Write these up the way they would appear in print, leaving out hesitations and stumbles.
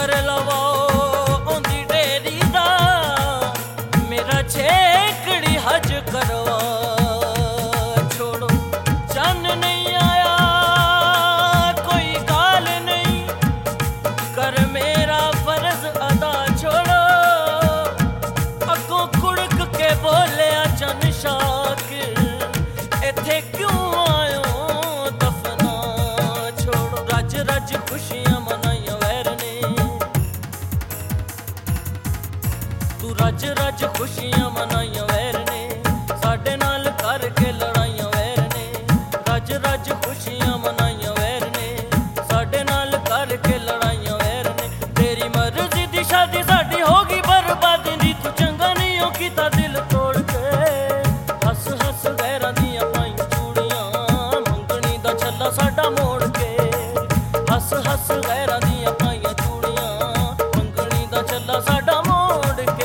कर लवो ओंदी डेरी दा मेरा छेकड़ी हज करवा छोड़ो चन नहीं आया कोई गाल नहीं कर मेरा फर्ज अदा छोड़ो अगों कुड़क के बोले चन शाकिर इथे क्यों आयो दफना छोड़ो रज रज खुशियां मनाइया वैर ने तू रज रज खुशियां मनाइया वैर ने साडे नाल करके लड़ाइया वैर ने रज रज खुशियां मनाइया वैर ने साडे नाल करके लड़ाइया वैर ने तेरी मर्जी दी शादी साडी होगी बर्बादी दी तू चंगा नहीं हो कीता दिल तोड़ के हस हस वैरां दियां पाईं चूड़ियां मंगनी दा छल्ला साडा मोड़ के हस हस वैरां दियां पाईं चूड़ियां मंगनी दा छल्ला साडा मोड़ के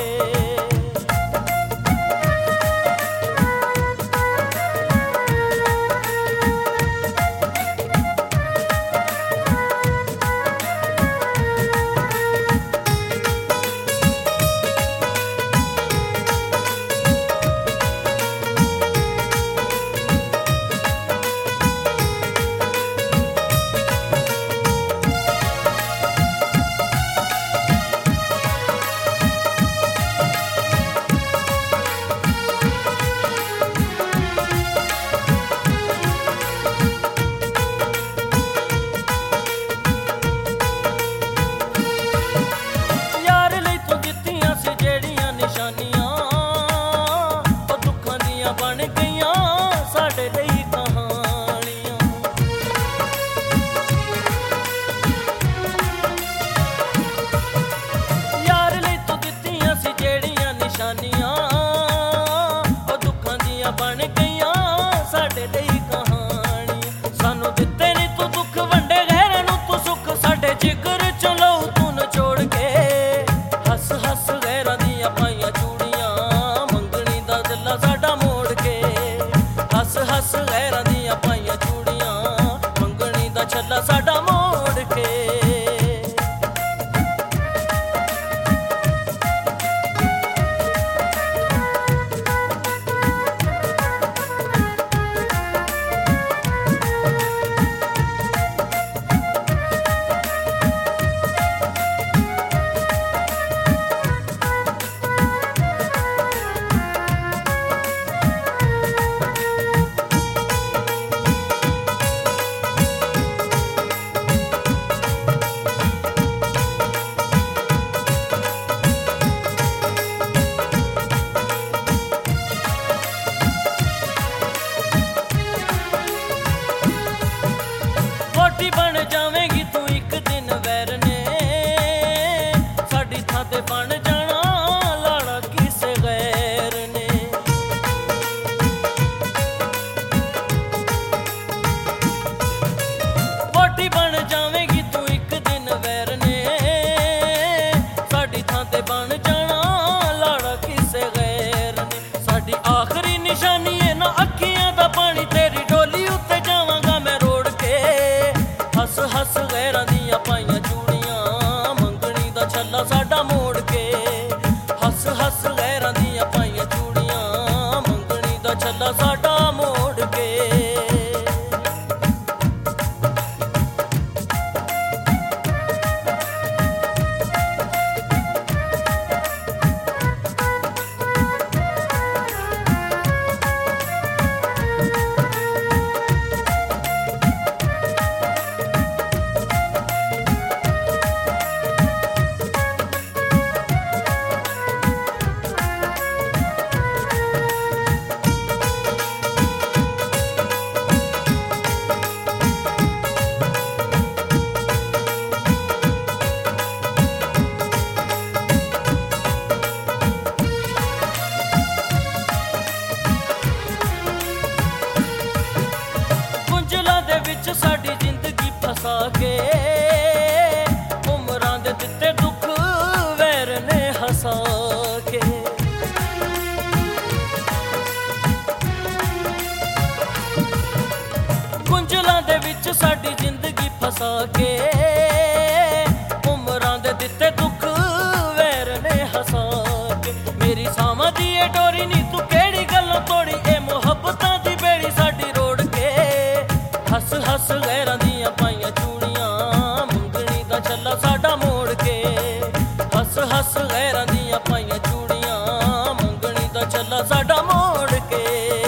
ਛੱਲਾ ਸਾਡਾ ਮੋੜ ਕੇ। ਹੱਸ ਹੱਸ ਗੈਰਾਂ ਦੀਆਂ ਪਾਈਆਂ ਚੂੜੀਆਂ, ਮੰਗਣੀ ਦਾ ਛੱਲਾ ਸਾਡਾ ਮੋੜ ਕੇ।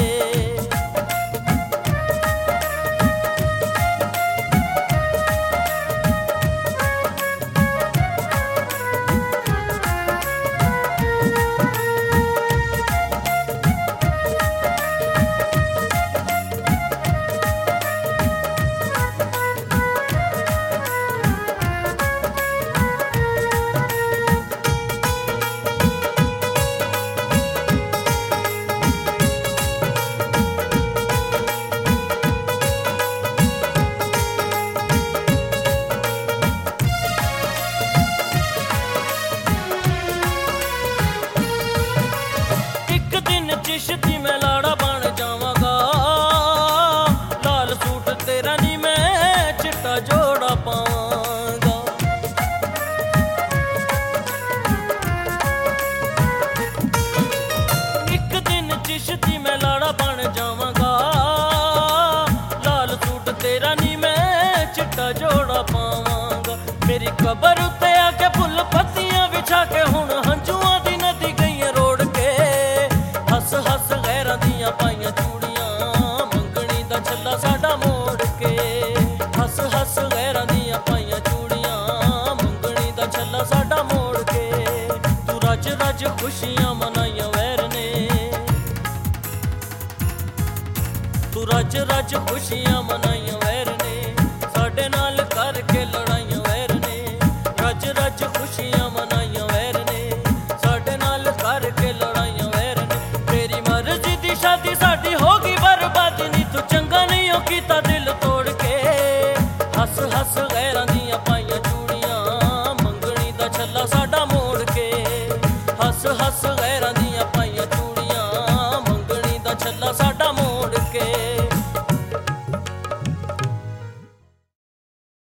ਚਿਸ਼ਤੀ ਮੈਂ ਲਾੜਾ ਬਣ ਜਾਵਾਂਗਾ, ਲਾਲ ਸੂਟ ਤੇਰਾ ਨੀ ਮੈਂ ਚਿੱਟਾ ਜੋੜਾ ਪਾਵਾਂਗਾ। ਇੱਕ ਦਿਨ ਚਿਸ਼ਤੀ ਮੈਂ ਲਾੜਾ ਬਣ ਜਾਵਾਂਗਾ, ਲਾਲ ਸੂਟ ਤੇਰਾ ਨੀ ਮੈਂ ਚਿੱਟਾ ਜੋੜਾ ਪਾਵਾਂਗਾ। ਮੇਰੀ ਕਬਰ ਉੱਤੇ ਆ ਕੇ ਫੁੱਲ ਪੱਤੀਆਂ ਵਿਛਾ ਕੇ ਹੁਣ ਹੰਝੂਆਂ ਦੀ ਨਦੀ ਗਈਆਂ ਰੋੜ ਕੇ। ਹੱਸ ਹੱਸ ਗੈਰਾਂ ਦੀਆਂ ਪਾਈਆਂ ਚੂੜੀਆਂ, ਮੰਗਣੀ ਦਾ ਛੱਲਾ ਸਾਡਾ ਮੋੜ ਕੇ। ਹੱਸ ਹੱਸ ਗੈਰਾਂ ਦੀਆਂ ਪਾਈਆਂ ਚੂੜੀਆਂ, ਮੰਗਣੀ ਦਾ ਛੱਲਾ ਸਾਡਾ ਮੋੜ ਕੇ। ਤੂੰ ਰੱਜ ਰੱਜ ਖੁਸ਼ੀਆਂ ਮਨਾਈਆਂ ਵੈਰ ਨੇ, ਤੂੰ ਰੱਜ ਰੱਜ ਖੁਸ਼ੀਆਂ ਮਨਾਈਆਂ ਵੈਰ ਨੇ, ਸਾਡੇ ਨਾਲ ਕਰਕੇ ਲੜਾਈਆਂ ਵੈਰ ਨੇ। ਰੱਜ ਰੱਜ ਖੁਸ਼ੀਆਂ ਮਨਾਈਆਂ ਵੈਰ ਨੇ, ਸਾਡੇ ਨਾਲ ਕਰਕੇ ਲੜਾਈਆਂ ਵੈਰ ਨੇ। ਤੇਰੀ ਮਰਜ਼ੀ ਦੀ ਸ਼ਾਦੀ ਸਾਡੀ ਹੋ ਗਈ ਬਰਬਾਦੀ ਨੀ, ਤੂੰ ਚੰਗਾ ਨਹੀਂ ਹੋ ਕੀਤਾ ਦਿਲ ਤੋੜ ਕੇ। ਹੱਸ ਹੱਸ ਗੈਰਾਂ ਦੀਆਂ ਪਾਈਆਂ ਚੂੜੀਆਂ, ਮੰਗਣੀ ਦਾ ਛੱਲਾ ਸਾਡਾ ਮੋੜ ਕੇ। ਹੱਸ ਹੱਸ ਗੈਰਾਂ ਦੀਆਂ ਪਾਈਆਂ ਚੂੜੀਆਂ,